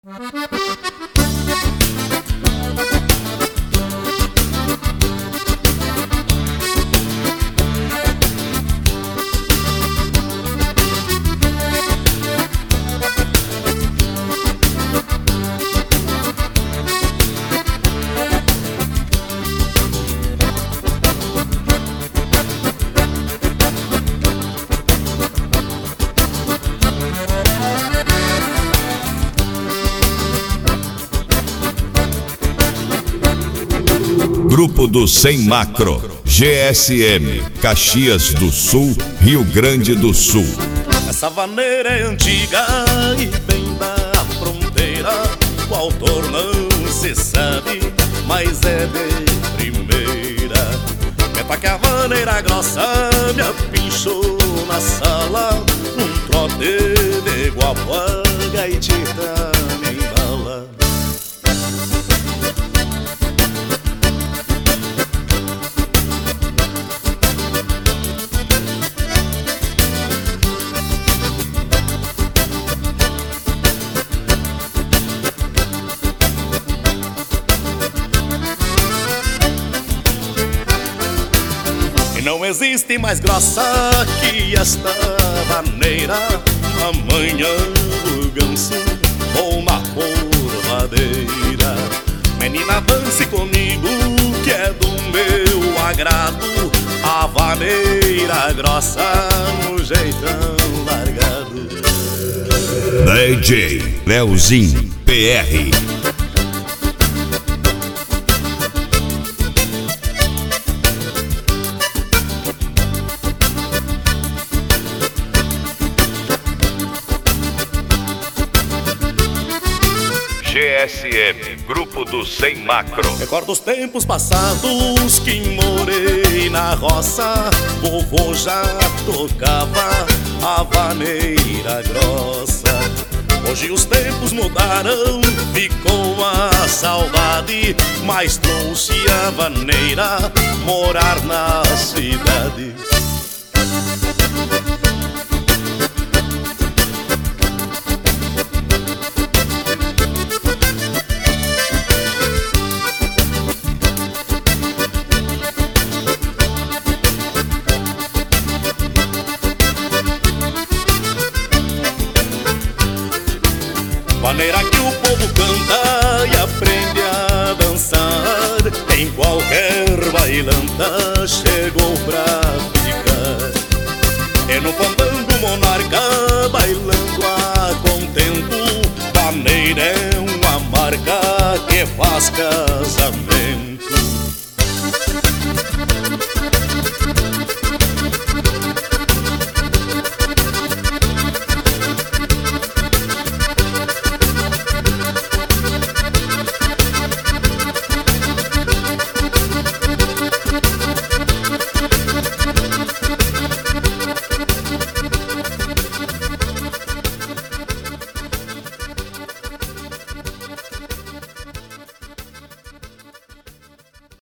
Grupo do Sem Macro, GSM, Caxias do Sul, Rio Grande do Sul. Essa vaneira é antiga e bem da fronteira, o autor não se sabe, mas é de primeira. Meta que a vaneira grossa me apinchou na sala, num trote de guapa, gaitita me embala. Não existe mais grossa que esta vaneira, amanhã do ganso ou na porvadeira. Menina, dance comigo que é do meu agrado, a vaneira grossa no jeitão largado. DJ Leozinho PR. GSM, Grupo do Sem Macro. Recordo os tempos passados que morei na roça, vovô já tocava a vaneira grossa. Hoje os tempos mudaram, ficou a saudade, mas trouxe a vaneira morar na cidade. Maneira que o povo canta e aprende a dançar, em qualquer bailanta chegou pra ficar. É no fandango monarca, bailando a contento, vaneira é uma marca que faz casamento.